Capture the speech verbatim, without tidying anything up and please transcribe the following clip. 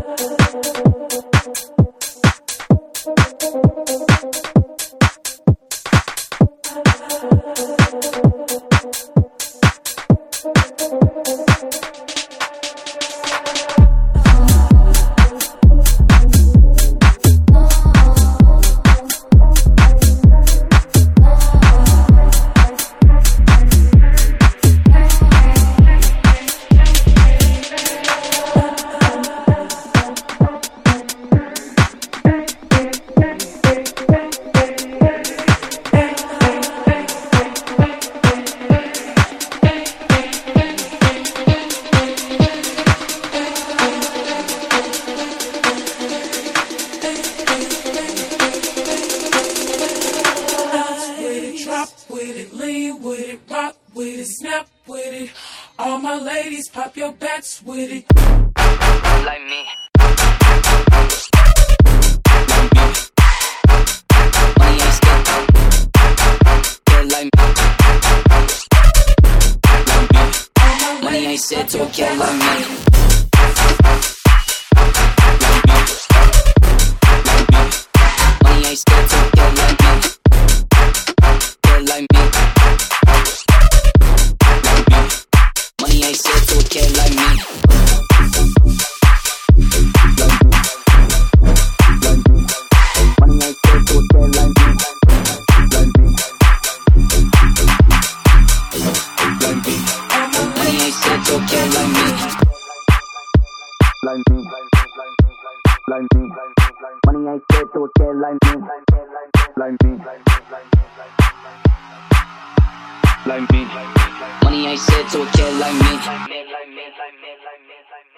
Pop your backs with it. Like me. Money ain't stuck. Yeah, like me. Money ain't said to a kid like me. Money ain't scared to a kid like me. Yeah, like me. Money ain't said to a kid like me. Money ain't said to a kid like me. Money ain't said to a kid like me. Like me. Like me. Money ain't said to a kid like me. Like me. Like me. Money ain't said to a kid like me.